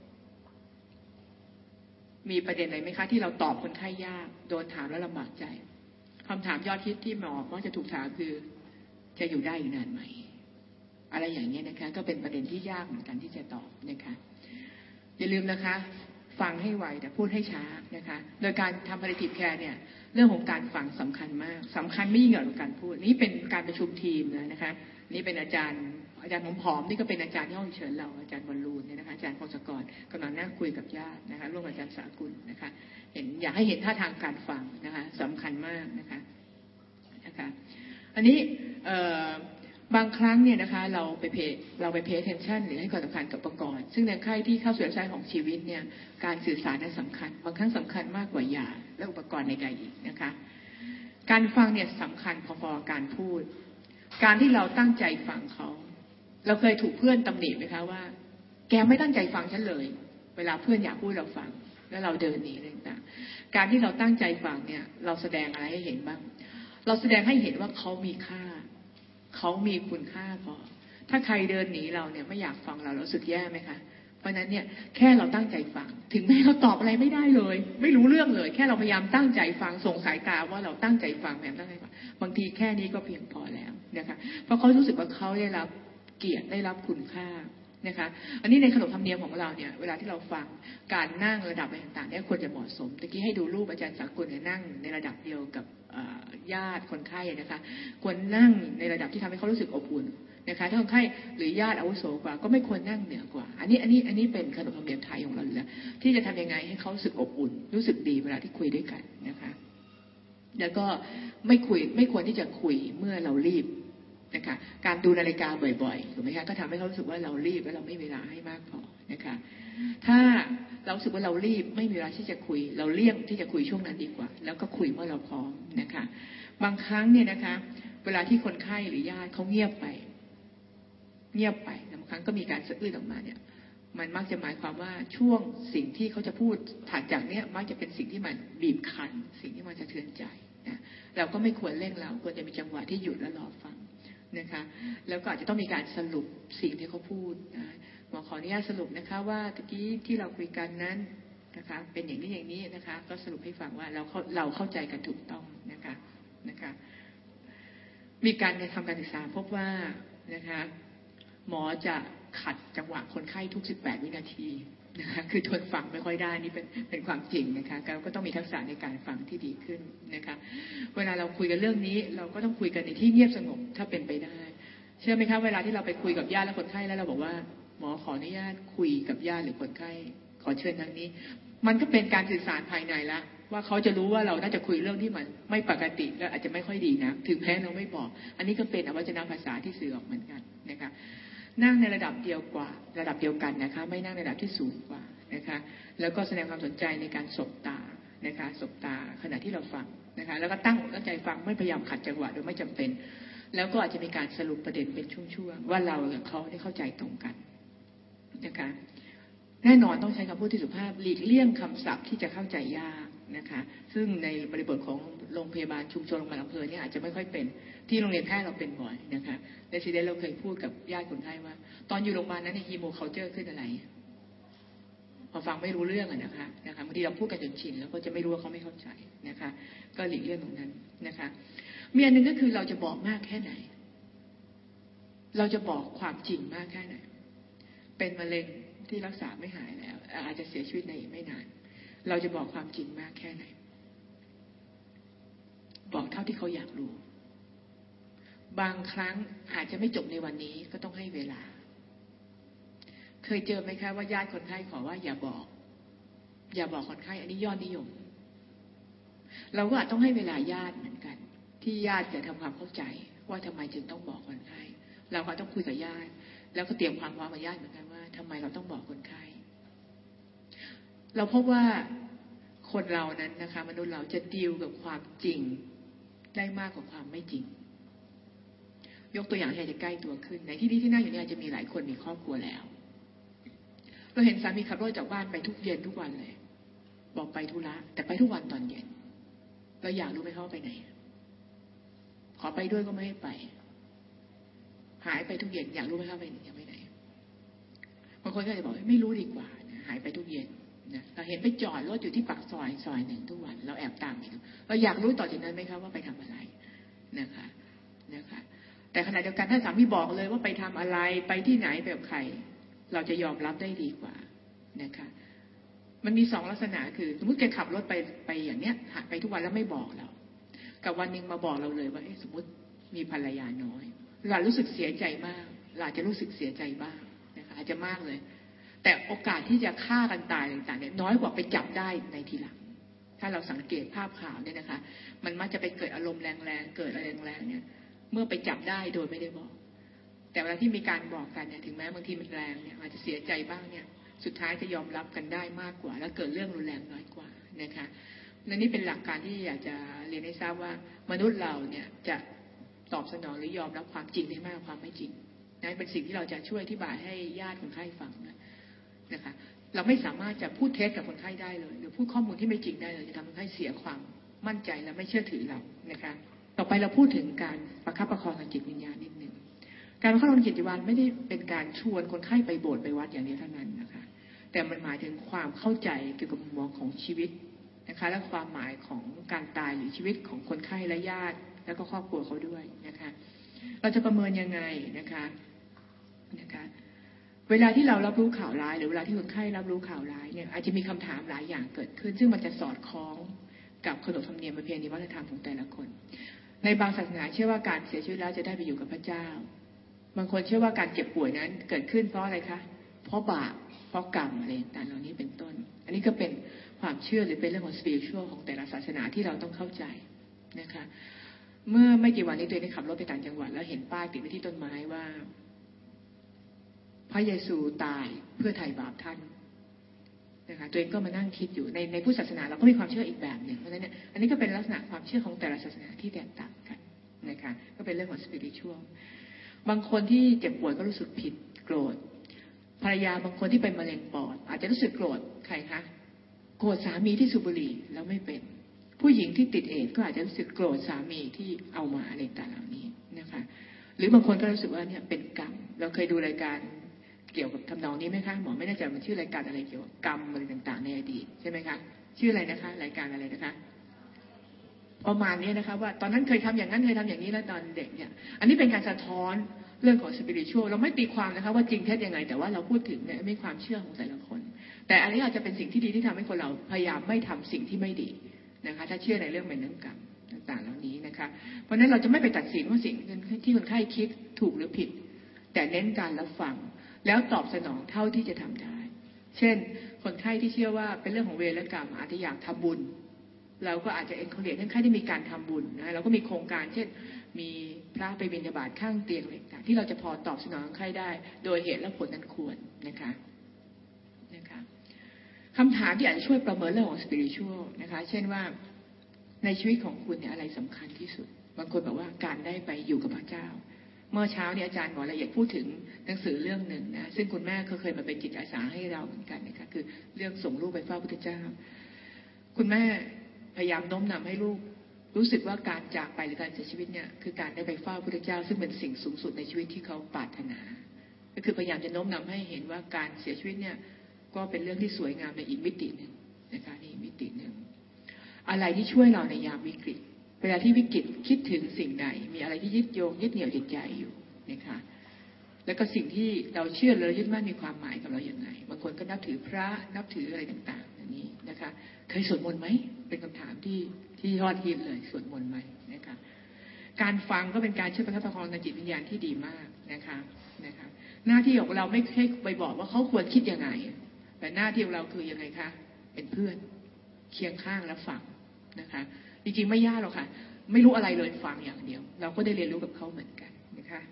มีประเด็นอะไรไหมคะที่เราตอบคนไข้ยากโดนถามแล้วลำบากใจคำถามยอดฮิตที่หมอมักจะถูกถามคือจะอยู่ได้อยู่นานไหมอะไรอย่างเงี้ยนะคะก็เป็นประเด็นที่ยากเหมือนกันที่จะตอบนะคะอย่าลืมนะคะฟังให้ไวแต่พูดให้ช้านะคะโดยการทำ palliative care เนี่ยเรื่องของการฟังสำคัญมากสำคัญไม่ยิ่งกว่าการพูดนี่เป็นการประชุมทีมนะคะนี่เป็นอาจารย์ผอมนี่ก็เป็นอาจารย์ที่ห้องเชิญเราอาจารย์บอลลูนเนี่ยนะคะอาจารย์พงศกรกำลังนั่งคุยกับญาตินะคะร่วมกับอาจารย์สากุลนะคะอยากให้เห็นท่าทางการฟังนะคะสำคัญมากนะคะอันนี้บางครั้งเนี่ยนะคะเราไป pay attention หรือให้ความสำคัญกับอุปกรณ์ซึ่งในไข้ที่เข้าสู่ระยะสุดท้ายของชีวิตเนี่ยการสื่อสารนั้นสำคัญบางครั้งสำคัญมากกว่ายาและอุปกรณ์ในกายอีกนะคะการฟังเนี่ยสำคัญพอๆการพูดการที่เราตั้งใจฟังเขาเราเคยถูกเพื่อนตำหนิไหมคะว่าแกไม่ตั้งใจฟังฉันเลยเวลาเพื่อนอยากพูดเราฟังแล้วเราเดินหนีอะไรต่างๆการที่เราตั้งใจฟังเนี่ยเราแสดงอะไรให้เห็นบ้างเราแสดงให้เห็นว่าเขามีค่าเขามีคุณค่าพอถ้าใครเดินหนีเราเนี่ยไม่อยากฟังเรารู้สึกแย่ไหมคะเพราะนั้นเนี่ยแค่เราตั้งใจฟังถึงแม้เราตอบอะไรไม่ได้เลยไม่รู้เรื่องเลยแค่เราพยายามตั้งใจฟังส่งสายตาว่าเราตั้งใจฟังพยายามตั้งใจฟังบางทีแค่นี้ก็เพียงพอแล้วนะคะเพราะเขารู้สึกว่าเขาได้รับเกียรติได้รับคุณค่านะคะอันนี้ในขนบธรรมเนียมของเราเนี่ยเวลาที่เราฟังการนั่งระดับอะไรต่างๆเนี่ยควรจะเหมาะสมตะกี้ให้ดูรูปอาจารย์สากลเนี่ยนั่งในระดับเดียวกับญาติคนไข้นะคะควรนั่งในระดับที่ทำให้เขารู้สึกอบอุ่นนะคะถ้าคนไข้หรือญาติอาวุโสกว่าก็ไม่ควรนั่งเหนือกว่าอันนี้เป็นขนบธรรมเนียมไทยของเราอยู่แล้วที่จะทำยังไงให้เขารู้สึกอบอุ่นรู้สึกดีเวลาที่คุยด้วยกันนะคะแล้วก็ไม่ควรที่จะคุยเมื่อเรารีบนะคะการดูนาฬิกาบ่อยๆถูกไหมคะก็ทำให้เขารู้สึกว่าเรารีบและเราไม่มีเวลาให้มากพอนะคะถ้าเรารู้สึกว่าเรารีบไม่มีเวลาที่จะคุยเราเลี่ยงที่จะคุยช่วงนั้นดีกว่าแล้วก็คุยเมื่อเราพร้อมนะคะบางครั้งเนี่ยนะคะเวลาที่คนไข้หรือญาติเขาเงียบไปบางครั้งก็มีการสะอื้นออกมาเนี่ยมันมักจะหมายความว่าช่วงสิ่งที่เขาจะพูดถัดจากเนี้ยมักจะเป็นสิ่งที่มันบีบคั้นสิ่งที่มันสะเทือนใจนะเราก็ไม่ควรเร่งเราควรจะมีจังหวะที่หยุดและรอฟังนะคะแล้วก็อาจจะต้องมีการสรุปสิ่งที่เขาพูดนะหมอขออนุญาตสรุปนะคะว่าตะกี้ที่เราคุยกันนั้นนะคะเป็นอย่างนี้นะคะก็สรุปให้ฟังว่าเราเข้าใจกันถูกต้องนะคะมีการทำการศึกษาพบว่านะคะหมอจะขัดจังหวะคนไข้ทุก18 วินาทีนะคะคือทนฟังไม่ค่อยได้นี่เป็นความจริงนะคะก็ต้องมีทักษะในการฟังที่ดีขึ้นนะคะเวลาเราคุยกันเรื่องนี้เราก็ต้องคุยกันในที่เงียบสงบถ้าเป็นไปได้เชื่อไหมคะเวลาที่เราไปคุยกับญาติและคนไข้แล้วเราบอกว่าหมอขออนุญาตคุยกับญาติหรือคนไข้ขอเชิญทางนี้มันก็เป็นการสื่อสารภายในละว่าเขาจะรู้ว่าเราน่าจะคุยเรื่องที่มันไม่ปกติและอาจจะไม่ค่อยดีนะถึงแม้เราไม่บอกอันนี้ก็เป็นอวัจนภาษาที่สื่อออกเหมือนกันนะคะนั่งในระดับเดียวกันนะคะไม่นั่งในระดับที่สูงกว่านะคะแล้วก็แสดงความสนใจในการสบตานะคะสบตาขณะที่เราฟังนะคะแล้วก็ตั้งใจฟังไม่พยายามขัดจังหวะโดยไม่จำเป็นแล้วก็อาจจะมีการสรุปประเด็นเป็นช่วงๆว่าเรากับเขาได้เข้าใจตรงกันนะคะแน่นอนต้องใช้คำพูดที่สุภาพหลีกเลี่ยงคำศัพท์ที่จะเข้าใจยากนะคะซึ่งในบริบทของโรงพยาบาลชุมชนโรงพยาบาลอำเภอเนี่ยอาจจะไม่ค่อยเป็นที่โรงเรียนแพทย์เราเป็นบ่อยนะคะในซีเดนเราเคยพูดกับญาติคนไข้ว่าตอนอยู่โรงพยาบาลนั้นในฮีโมคัลเจอร์ขึ้นอะไรพอฟังไม่รู้เรื่องนะคะบางทีเราพูดกันจนชินแล้วก็จะไม่รู้ว่าเขาไม่เข้าใจนะคะก็หลีกเลี่ยงตรงนั้นนะคะมีอันนึงก็คือเราจะบอกมากแค่ไหนเราจะบอกความจริงมากแค่ไหนเป็นมะเร็งที่รักษาไม่หายแล้วอาจจะเสียชีวิตในอีกไม่นานเราจะบอกความจริงมากแค่ไหนบอกเท่าที่เขาอยากรู้บางครั้งอาจจะไม่จบในวันนี้ก็ต้องให้เวลาเคยเจอไหมคะว่าญาติคนไข้ขอว่าอย่าบอกคนไข้อันนี้ยอดนิยมเราก็อาจต้องให้เวลาญาติเหมือนกันที่ญาติจะทำความเข้าใจว่าทำไมจึงต้องบอกคนไข้เราก็ต้องคุยกับญาติแล้วก็เตรียมความพร้อมกับญาติเหมือนกันว่าทำไมเราต้องบอกคนไข้เราพบว่าคนเรานั้นนะคะมนุษย์เราจะดีลกับความจริงได้มากกว่าความไม่จริงยกตัวอย่างที่อาจจะใกล้ตัวขึ้นในที่นี้ที่นั่งอยู่นี้อาจจะมีหลายคนมีครอบครัวแล้วเราเห็นสามีขับรถจากบ้านไปทุกเย็นทุกวันเลยบอกไปธุระแต่ไปทุกวันตอนเย็นเราอยากรู้ไหมเขาไปไหนขอไปด้วยก็ไม่ให้ไปหายไปทุกเย็นอยากรู้ไหมเขาไปไหนบางคนก็จะบอกไม่รู้ดีกว่าหายไปทุกเย็นนะเราเห็นไปจอดรถอยู่ที่ปากซอยหนึ่งทุกวันเราแอบตามไปเราอยากรู้ต่อจากนั้นไหมครับว่าไปทำอะไรนะคะแต่ขณะเดียวกันถ้าสามีบอกเลยว่าไปทำอะไรไปที่ไหนไปกับใครเราจะยอมรับได้ดีกว่านะคะมันมี2ลักษณะคือสมมติแกขับรถไปอย่างเนี้ยไปทุกวันแล้วไม่บอกเรากับวันนึงมาบอกเราเลยว่าสมมติมีภรรยาน้อยเรารู้สึกเสียใจมากเราจะรู้สึกเสียใจบ้างนะคะอาจจะมากเลยแต่โอกาสที่จะฆ่ากันตายต่างๆเนี่ยน้อยกว่าไปจับได้ในทีหลังถ้าเราสังเกตภาพข่าวเนี่ยนะคะมันมักจะไปเกิดอารมณ์แรงๆเกิดอะไรแรงๆเนี่ยเมื่อไปจับได้โดยไม่ได้บอกแต่เวลาที่มีการบอกกันเนี่ยถึงแม้บางทีมันแรงเนี่ยอาจจะเสียใจบ้างเนี่ยสุดท้ายจะยอมรับกันได้มากกว่าและเกิดเรื่องรุนแรงน้อยกว่านะคะและนี่เป็นหลักการที่อยากจะเรียนให้ทราบว่ามนุษย์เราเนี่ยจะตอบสนองหรือยอมรับความจริงได้มากกว่าความไม่จริงนั่นเป็นสิ่งที่เราจะช่วยอธิบายให้ญาติคนไข้ฟังนะคะเราไม่สามารถจะพูดเท็จกับคนไข้ได้เลยหรือพูดข้อมูลที่ไม่จริงได้เลยจะทำให้คนไข้เสียความมั่นใจและไม่เชื่อถือเรานะคะต่อไปเราพูดถึงการประคับประคองทางจิตวิญญาณนิดนึงการประคับประคองจิตวิญญาณไม่ได้เป็นการชวนคนไข้ไปโบสถ์ไปวัดอย่างนี้เท่านั้นนะคะแต่มันหมายถึงความเข้าใจเกี่ยวกับมุมมองของชีวิตนะคะและความหมายของการตายหรือชีวิตของคนไข้และญาติและก็ครอบครัวเขาด้วยนะคะเราจะประเมินยังไงนะคะเวลาที่เรารับรู้ข่าวร้ายหรือเวลาที่คนไข้รับรู้ข่าวร้ายเนี่ยอาจจะมีคำถามหลายอย่างเกิดขึ้นซึ่งมันจะสอดคล้องกับขนบธรรมเนียมประเพณีวัฒนธรรมของแต่ละคนในบางศาสนาเชื่อว่าการเสียชีวิตแล้วจะได้ไปอยู่กับพระเจ้าบางคนเชื่อว่าการเจ็บป่วยนั้นเกิดขึ้นเพราะอะไรคะเพราะบาปเพราะกรรมอะไรต่างๆเหล่านี้เป็นต้นอันนี้ก็เป็นความเชื่อหรือเป็นเรื่องของ spiritual ของแต่ละศาสนาที่เราต้องเข้าใจนะคะเมื่อไม่กี่วันนี้ตัวเองได้ขับรถไปต่างจังหวัดแล้วเห็นป้ายติดไว้ที่ต้นไม้ว่าพระเยซูตายเพื่อไถ่บาปท่านนะคะตัวเองก็มานั่งคิดอยู่ในพุทธศาสนาเราก็มีความเชื่ออีกแบบหนึ่งเพราะฉะนั้นเนี่ยอันนี้ก็เป็นลักษณะความเชื่อของแต่ละศาสนาที่แตกต่างกันนะคะก็เป็นเรื่องของ spiritual บางคนที่เจ็บป่วยก็รู้สึกผิดโกรธภรรยาบางคนที่เป็นมะเร็งปอดอาจจะรู้สึกโกรธใครคะโกรธสามีที่สูบบุหรี่แล้วไม่เป็นผู้หญิงที่ติดเอดส์ก็อาจจะรู้สึกโกรธสามีที่เอามาอะไรต่างเหล่านี้นะคะหรือบางคนก็รู้สึกว่าเนี่ยเป็นกรรมเราเคยดูรายการเกี่ยวกับทำนองนี้ไหมคะหมอไม่แน่ใจมันชื่อรายการอะไรเกี่ยวกับกรรมอะไรต่างๆในอดีตใช่ไหมคะชื่ออะไรนะคะรายการอะไรนะคะประมาณนี้นะคะว่าตอนนั้นเคยทำอย่างนั้นเคยทำอย่างนี้แล้วตอนเด็กเนี่ยอันนี้เป็นการสะท้อนเรื่องของสปิริตชัวเราไม่ตีความนะคะว่าจริงเท็จยังไงแต่ว่าเราพูดถึงเนี่ยมีความเชื่อของแต่ละคนแต่อันนี้อาจจะเป็นสิ่งที่ดีที่ทำให้คนเราพยายามไม่ทำสิ่งที่ไม่ดีนะคะถ้าเชื่อในเรื่องเป็นเรื่องกรรมต่างๆเหล่านี้นะคะเพราะฉะนั้นเราจะไม่ไปตัดสินว่าสิ่งที่คนไข้คิดถูกหรือผิดแต่เน้นการรับฟังแล้วตอบสนองเท่าที่จะทำได้เช่นคนไข้ที่เชื่อว่าเป็นเรื่องของเวรและกรรมอาจจะอยากทำบุญเราก็อาจจะเอ็นคอเรจให้คนไข้ที่มีการทำบุญนะเราก็มีโครงการเช่นมีพระไปบิณฑบาตข้างเตียงอะไรต่างที่เราจะพอตอบสนองคนไข้ได้โดยเหตุและผลนั้นควรนะคะคำถามที่อาจจะช่วยประเมินเรื่องของ spiritual นะคะเช่นว่าในชีวิตของคุณเนี่ยอะไรสำคัญที่สุดบางคนบอกว่าการได้ไปอยู่กับพระเจ้าเมื่อเช้านี้อาจารย์หมอละเอียดพูดถึงหนังสือเรื่องหนึ่งนะซึ่งคุณแม่เคยมาเป็นจิตอาสาให้เราเหมือนกันนะคะคือเรื่องส่งลูกไปเฝ้าพระพุทธเจ้าคุณแม่พยายามโน้มนำให้ลูกรู้สึกว่าการจากไปหรือการเสียชีวิตเนี่ยคือการได้ไปเฝ้าพระพุทธเจ้าซึ่งเป็นสิ่งสูงสุดในชีวิตที่เขาปรารถนาก็คือพยายามจะโน้มนำให้เห็นว่าการเสียชีวิตเนี่ยก็เป็นเรื่องที่สวยงามในอีกมิติหนึ่งนะคะในอีกมิติหนึ่งอะไรที่ช่วยเราในยามวิกฤตเวลาที่วิกฤตคิดถึงสิ่งใดมีอะไรที่ยึดโยงยึดเหนี่ยวจิตใจอยู่นะคะแล้วก็สิ่งที่เราเชื่อเรายึดมั่นมีความหมายกับเราอย่างไรบางคนก็นับถือพระนับถืออะไรต่างๆอย่างนี้นะคะเคยสวดมนต์ไหมเป็นคำถามที่ยอดฮิตเลยสวดมนต์ไหมนะคะการฟังก็เป็นการช่วยประคับประคองทางจิตวิญญาณที่ดีมากนะคะหน้าที่ของเราไม่ให้ไปบอกว่าเขาควรคิดยังไงแต่หน้าที่ของเราคือยังไงคะเป็นเพื่อนเคียงข้างและฟังนะคะจริงๆไม่ยากหรอกค่ะไม่รู้อะไรเลยฟังอย่างเดียวเราก็ได้เรียนรู้กับเขาเหมือนกันนะคะ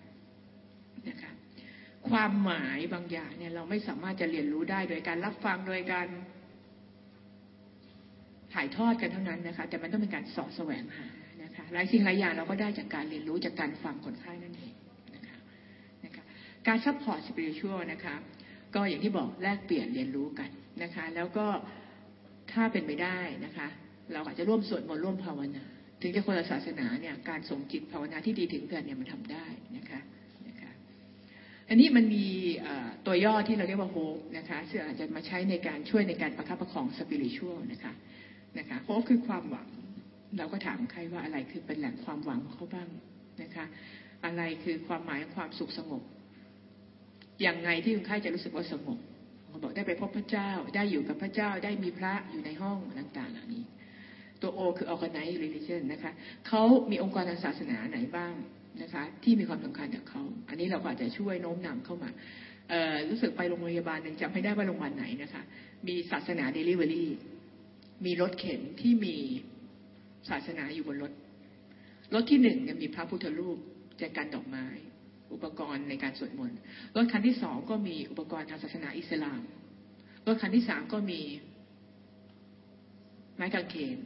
ความหมายบางอย่างเนี่ยเราไม่สามารถจะเรียนรู้ได้โดยการรับฟังโดยการถ่ายทอดกันเท่านั้นนะคะแต่มันต้องเป็นการสอดแสวงหานะคะหลายสิ่งหลายอย่างเราก็ได้จากการเรียนรู้จากการฟังคนไข้นั่นเองนะคะการซัพพอร์ตสปิริตชัวลนะคะก็อย่างที่บอกแลกเปลี่ยนเรียนรู้กันนะคะแล้วก็ถ้าเป็นไปได้นะคะเราอาจจะร่วมสวดมนต์ร่วมภาวนาถึงจะคนละศาสนาเนี่ยการส่งจิตภาวนาที่ดีถึงกันเนี่ยมันทำได้นะคะอันนี้มันมีตัวย่อที่เราเรียกว่าโฮปนะคะซึ่งอาจจะมาใช้ในการช่วยในการประคับประคองสปิริตชัวลนะคะโฮปคือความหวังเราก็ถามใครว่าอะไรคือเป็นแหล่งความหวังของเขาบ้างนะคะอะไรคือความหมายของความสุขสงบอย่างไงที่คนไข้จะรู้สึกว่าสงบเขาบอกได้ไปพบพระเจ้าได้อยู่กับพระเจ้าได้มีพระอยู่ในห้องต่างๆเหล่านี้ตัว O คือ organized religion นะคะเขามีองค์กรทางศาสนาไหนบ้างนะคะที่มีความสำคัญกับเขาอันนี้เราก็อาจจะช่วยโน้มนำเข้ามารู้สึกไปโรงพยาบาลหนึ่งจำไม่ได้ว่าโรงพยาบาลไหนนะคะมีศาสนา delivery มีรถเข็นที่มีศาสนาอยู่บนรถที่หนึ่งเนี่ยมีพระพุทธรูปแจกันดอกไม้อุปกรณ์ในการสวดมนต์รถคันที่สองก็มีอุปกรณ์ทางศาสนาอิสลามรถคันที่สามก็มีไม้กางเขน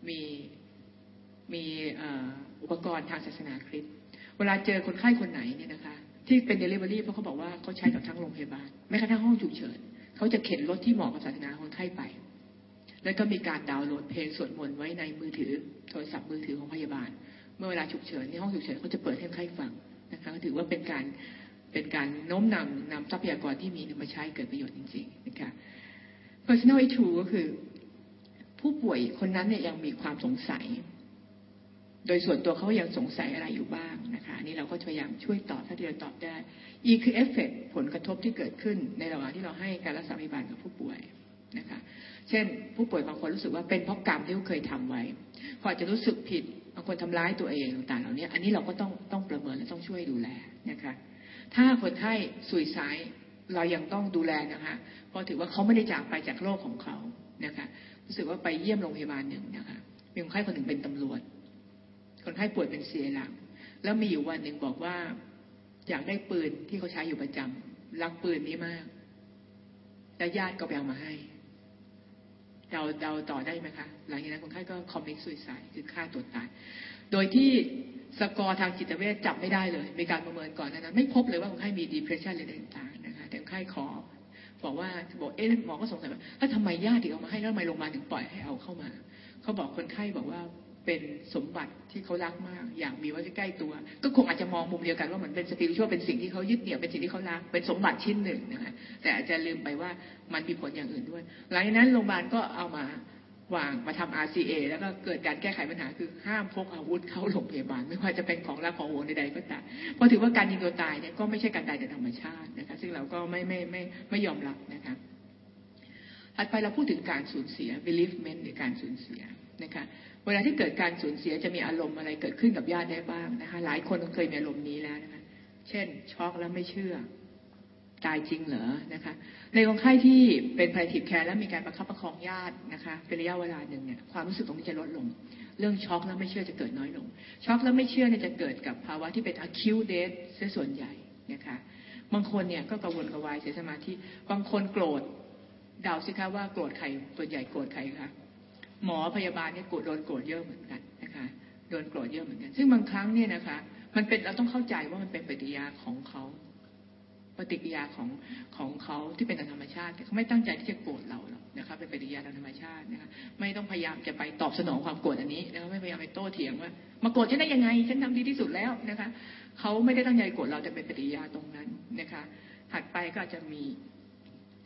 มีอุปกรณ์ทางศาสนาคริสต์เวลาเจอคนไข้คนไหนเนี่ยนะคะที่เป็น delivery เพราะเขาบอกว่าเขาใช้กับทั้งโรงพยาบาลแม้กระทั่งห้องฉุกเฉินเขาจะเข็นรถที่เหมาะกับศาสนาคนไข้ไปแล้วก็มีการดาวน์โหลดเพลงสวดมนต์ไว้ในมือถือโทรศัพท์มือถือของพยาบาลเมื่อเวลาฉุกเฉินในห้องฉุกเฉินเขาจะเปิดให้คนไข้ฟังนะคะถือว่าเป็นการโน้มนำทรัพยากรที่มีมาใช้เกิดประโยชน์จริงๆนะคะ personal issue ก็คือผู้ป่วยคนนั้นเนี่ยยังมีความสงสัยโดยส่วนตัวเขายังสงสัยอะไรอยู่บ้างนะคะนี่เราก็พยายามช่วยตอบถ้าที่เราตอบได้ E คือ effect ผลกระทบที่เกิดขึ้นในระหว่างที่เราให้การรักษาพยาบาลกับผู้ป่วยนะคะเช่นผู้ป่วยบางคนรู้สึกว่าเป็นเพราะกรรมที่เขาเคยทำไว้พออาจจะรู้สึกผิดบางคนทำร้ายตัวเองต่างๆเหล่านี้อันนี้เราก็ต้องประเมินและต้องช่วยดูแลนะคะถ้าคนไข้สุยสายเรายังต้องดูแลนะคะเพราะถือว่าเขาไม่ได้จากไปจากโลกของเขานะคะรู้สึกว่าไปเยี่ยมโรงพยาบาลหนึ่งนะคะมีคนไข้คนหนึ่งเป็นตำรวจคนไข้ป่วยเป็นเสียหลังแล้วมีอยู่วันหนึ่งบอกว่าอยากได้ปืนที่เขาใช้อยู่ประจำรักปืนนี้มากแล้วญาติก็ไปเอามาให้เดาต่อได้ไหมคะหลังจากนั้นคนไข้ก็คอมมิตซูซายคือฆ่าตัวตายโดยที่สกอร์ทางจิตเวชจับไม่ได้เลยมีการประเมินก่อนนั้นไม่พบเลยว่าคนไข้มี depression อะไรต่างๆนะคะแต่คนไข้ขอบอกหมอก็สงสัยว่าแล้วทำไมญาติถึงเอามาให้แล้วทำไมโรงพยาบาลถึงปล่อยให้เอาเข้ามาเขาบอกคนไข้บอกว่าเป็นสมบัติที่เขารักมากอยากมีไว้ใกล้ๆตัวก็คงอาจจะมองมุมเดียวกันว่ามันเป็นสปิริตชัวลเป็นสิ่งที่เขายึดเหนี่ยวเป็นสิ่งที่เขารักเป็นสมบัติชิ้นหนึ่งนะคะแต่อาจจะลืมไปว่ามันมีผลอย่างอื่นด้วยหลังจากนั้นโรงพยาบาลก็เอามาวางมาทำ RCA แล้วก็เกิดการแก้ไขปัญหาคือห้ามพกอาวุธเข้าโรงพยาบาลไม่ว่าจะเป็นของรักของหวงใดๆก็ตามเพราะถือว่าการยิงตัวตายเนี่ยก็ไม่ใช่การตายโดยธรรมชาตินะคะซึ่งเราก็ไม่ยอมรับนะคะถัดไปเราพูดถึงการสูญเสีย bereavement หรือการสูญเสียนะคะเวลาที่เกิดการสูญเสียจะมีอารมณ์อะไรเกิดขึ้นกับญาติได้บ้างนะคะหลายคนเคยมีอารมณ์นี้แล้วนะคะเช่นช็อกแล้วไม่เชื่อตายจริงเหรอนะคะในคนไข้ที่เป็น palliative care แล้วมีการประคับประคองญาตินะคะเป็นระยะเวลาหนึ่งเนี่ยความรู้สึกตรงนี้จะลดลงเรื่องช็อกแล้วไม่เชื่อจะเกิดน้อยลงช็อกแล้วไม่เชื่อเนี่ยจะเกิดกับภาวะที่เป็น acute death ซะส่วนใหญ่นะคะบางคนเนี่ยก็กระวนกระวายเสียสมาธิบางคนโกรธเดาสิคะว่าโกรธใครส่วนใหญ่โกรธใครคะหมอพยาบาลเนี่ยโดนโกรธเยอะเหมือนกันนะคะโดนโกรธเยอะเหมือนกันซึ่งบางครั้งเนี่ยนะคะมันเป็นเราต้องเข้าใจว่ามันเป็นปฏิกิริยาของเขาปฏิกิริยาของเขาที่เป็นธรรมชาติเขาไม่ตั้งใจที่จะโกรธเราหรอกนะคะเป็นปฏิกิริยาทางธรรมชาตินะคะไม่ต้องพยายามจะไปตอบสนองความโกรธอันนี้นะคะไม่พยายามไปโต้เถียงว่ามาโกรธฉันได้ยังไงฉันทำดีที่สุดแล้วนะคะเขาไม่ได้ตั้งใจโกรธเราแต่เป็นปฏิกิริยาตรงนั้นนะคะถัดไปก็จะมี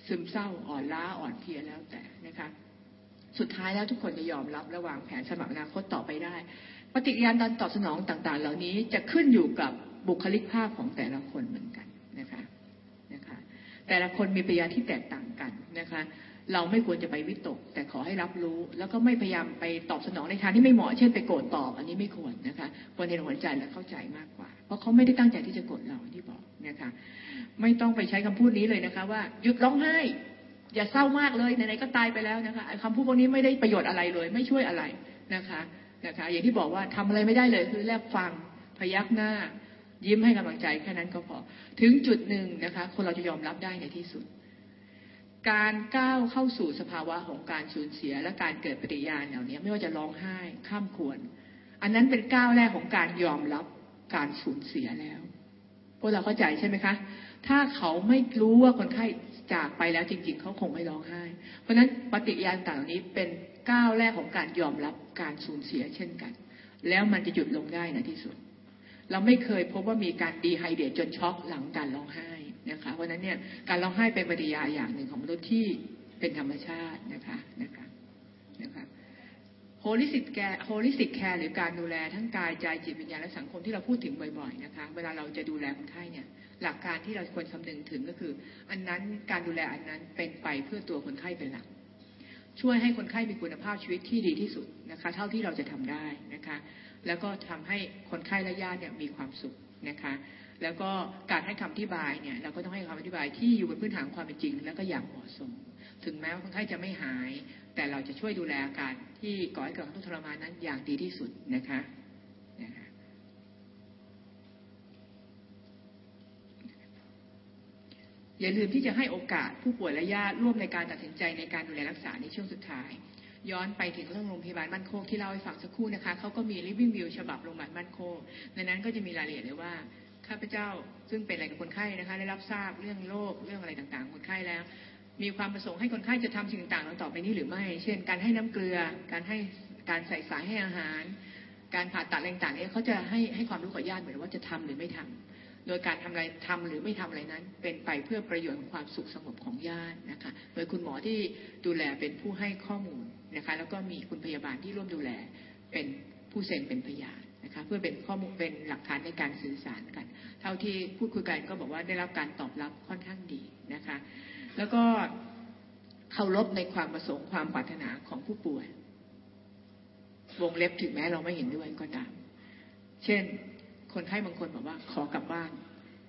ซึมเศร้าอ่อนล้าอ่อนเพลียแล้วแต่นะคะสุดท้ายแล้วทุกคนจะยอมรับและวางแผนสำหรับอนาคตต่อไปได้ปฏิกิริยาการตอบสนองต่างๆเหล่านี้จะขึ้นอยู่กับบุคลิกภาพของแต่ละคนเหมือนกันนะคะแต่ละคนมีปฏิกิริยาที่แตกต่างกันนะคะเราไม่ควรจะไปวิตกแต่ขอให้รับรู้แล้วก็ไม่พยายามไปตอบสนองในทางที่ไม่เหมาะเช่นไปโกรธตอบอันนี้ไม่ควรนะคะควรเห็นหัวใจและเข้าใจมากกว่าเพราะเขาไม่ได้ตั้งใจที่จะโกรธเราที่บอกนะคะไม่ต้องไปใช้คำพูดนี้เลยนะคะว่าหยุดร้องไห้อย่าเศร้ามากเลยไหนๆก็ตายไปแล้วนะคะคำพูดพวกนี้ไม่ได้ประโยชน์อะไรเลยไม่ช่วยอะไรนะคะอย่างที่บอกว่าทำอะไรไม่ได้เลยคือแลบฟังพยักหน้ายิ้มให้กำลังใจแค่นั้นก็พอถึงจุดหนึ่งนะคะคนเราจะยอมรับได้ในที่สุดการก้าวเข้าสู่สภาวะของการสูญเสียและการเกิดปฏิกิริยาเหล่านี้ไม่ว่าจะร้องไห้ข้ามควรอันนั้นเป็นก้าวแรกของการยอมรับการสูญเสียแล้วพวกเราเข้าใจใช่ไหมคะถ้าเขาไม่รู้ว่าคนไข้จากไปแล้วจริงๆเขาคงไม่ร้องไห้เพราะฉะนั้นปฏิกิริยาต่างๆนี้เป็นก้าวแรกของการยอมรับการสูญเสียเช่นกันแล้วมันจะหยุดลงได้ในที่สุดเราไม่เคยพบว่ามีการดีไฮเดรตจนช็อกหลังการร้องไห้นะคะเพราะฉะนั้นเนี่ยการร้องไห้เป็นปฏิกิริยาอย่างหนึ่งของมนุษย์ที่เป็นธรรมชาตินะคะโฮลิสติกแคร์หรือการดูแลทั้งกายใจจิตวิญญาณและสังคมที่เราพูดถึงบ่อยๆนะคะเวลาเราจะดูแลคนไข้เนี่ยหลักการที่เราควรคำนึงถึงก็คืออันนั้นการดูแลอันนั้นเป็นไปเพื่อตัวคนไข้เป็นหลักช่วยให้คนไข้มีคุณภาพชีวิตที่ดีที่สุดนะคะเท่าที่เราจะทำได้นะคะแล้วก็ทำให้คนไข้และญาติเนี่ยมีความสุขนะคะแล้วก็การให้คำอธิบายเนี่ยเราก็ต้องให้คำอธิบายที่อยู่บนพื้นฐานความเป็นจริงแล้วก็อย่างเหมาะสมถึงแม้ว่าคนไข้จะไม่หายแต่เราจะช่วยดูแลอาการที่ก่อให้เกิดความทุกข์ทรมานนั้นอย่างดีที่สุดนะคะอย่าลืมที่จะให้โอกาสผู้ป่วยและญาติร่วมในการตัดสินใจในการดูแลรักษาในช่วงสุดท้ายย้อนไปถึงเรื่องโรงพยาบาลมั่นคงที่เล่าให้ฟังสักครู่นะคะเขาก็มี Living Will ฉบับโรงพยาบาลมั่นคงในนั้นก็จะมีรายละเอียดเลยว่าข้าพเจ้าซึ่งเป็นอะไรกับคนไข้นะคะได้รับทราบเรื่องโรคเรื่องอะไรต่างๆคนไข้แล้วมีความประสงค์ให้คนไข้จะทำสิ่งต่างๆต่อไปนี้หรือไม่เช่นการให้น้ำเกลือการใส่สายให้อาหารการผ่าตัดอะไรต่างๆเขาจะให้ความรู้กับญาติเหมือนว่าจะทำหรือไม่ทำโดยการทำอะไรทำหรือไม่ทำอะไรนั้นเป็นไปเพื่อประโยชน์ของความสุขสงบของญาตินะคะโดยคุณหมอที่ดูแลเป็นผู้ให้ข้อมูลนะคะแล้วก็มีคุณพยาบาลที่ร่วมดูแลเป็นผู้เซ็นเป็นพยานนะคะเพื่อเป็นข้อมูลเป็นหลักฐานในการสื่อสารกันเท่าที่พูดคุยกันก็บอกว่าได้รับการตอบรับค่อนข้างดีนะคะแล้วก็เคารพในความประสงค์ความปรารถนาของผู้ป่วยวงเล็บถึงแม้เราไม่เห็นด้วยก็ตามเช่นคนไข้บางคนบอกว่าขอกลับบ้าน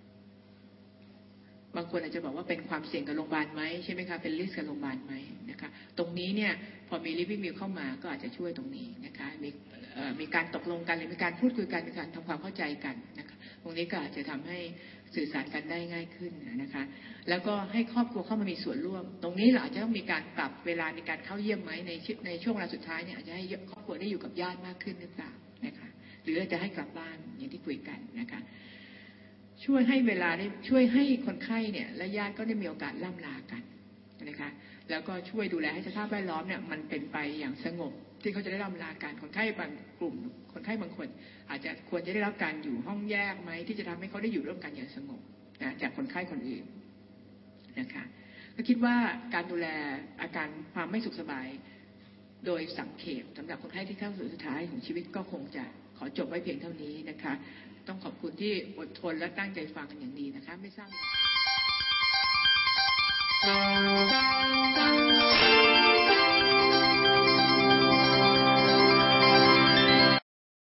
บางคนอาจจะบอกว่าเป็นความเสี่ยงกับโรงพยาบาลไหมใช่ไหมคะเป็นริสกับโรงพยาบาลไหมนะคะตรงนี้เนี่ยพอมี Living Will เข้ามาก็อาจจะช่วยตรงนี้นะคะมีการตกลงกันหรือมีการพูดคุยกันมีการทำความเข้าใจกันนะคะตรงนี้ก็อาจจะทำให้สื่อสารกันได้ง่ายขึ้นนะคะแล้วก็ให้ครอบครัวเข้ามามีส่วนร่วมตรงนี้เราอาจจะต้องมีการปรับเวลาในการเข้าเยี่ยมไหมในช่วงเวลาสุดท้ายเนี่ยอาจจะให้ครอบครัวได้อยู่กับญาติมากขึ้นหรือเปล่านะคะหรือจะให้กลับบ้านอย่างที่คุยกันนะคะช่วยให้เวลาได้ช่วยให้คนไข้เนี่ยและญาติก็ได้มีโอกาสล่ำลากันนะคะแล้วก็ช่วยดูแลให้สภาพแวดล้อมเนี่ยมันเป็นไปอย่างสงบที่เขาจะได้ล่ำลากันคนไข้บางกลุ่มคนไข้บางคนอาจจะควรจะได้รับการอยู่ห้องแยกไหมที่จะทำให้เขาได้อยู่ร่วมกันอย่างสงบนะจากคนไข้คนอื่นนะคะก็คิดว่าการดูแลอาการความไม่สุขสบายโดยสังเขปสำหรับคนไข้ที่เข้าสู่สุดท้ายของชีวิตก็คงจะขอจบไว้เพียงเท่านี้นะคะต้องขอบคุณที่อดทนและตั้งใจฟังกันอย่างดีนะคะไม่ทราบ